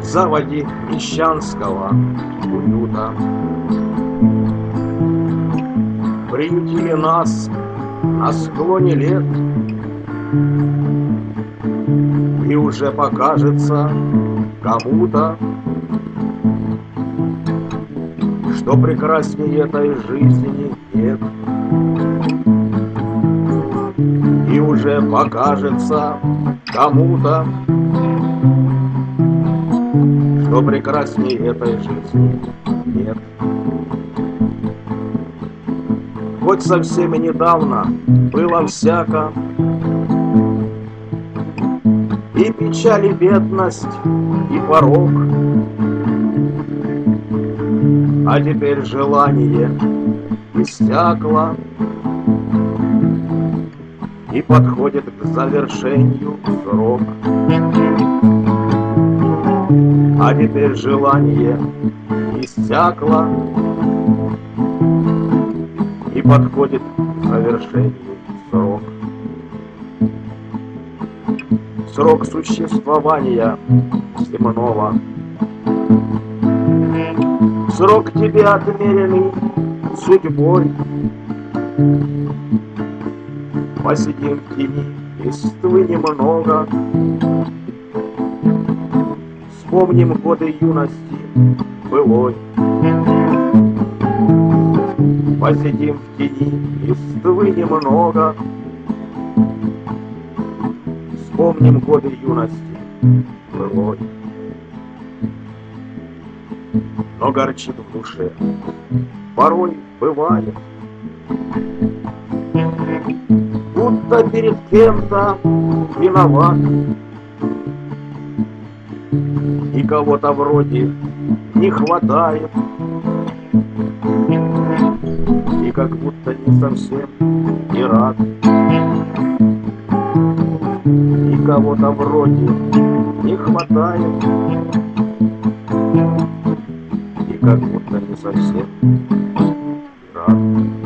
заводи мещанского уюта. Приютили нас на склоне лет, и уже покажется кому-то, что прекраснее этой жизни нет. И уже покажется кому-то, что прекраснее этой жизни нет. Хоть совсем недавно было всяко, и печаль, и бедность, и порок, а теперь желание иссякло и подходит к завершению срок. А теперь желание иссякло и подходит к завершению срок. Срок существования земного, срок тебе отмеренный судьбой. Посидим в тени, листвы немного, вспомним годы юности былой. Посидим в тени, листвы немного, вспомним годы юности былой. Но горчит в душе, порой бывает, будто перед кем-то виноват, и кого-то вроде не хватает, и как будто не совсем не рад, и кого-то вроде не хватает, и как будто не совсем не рад.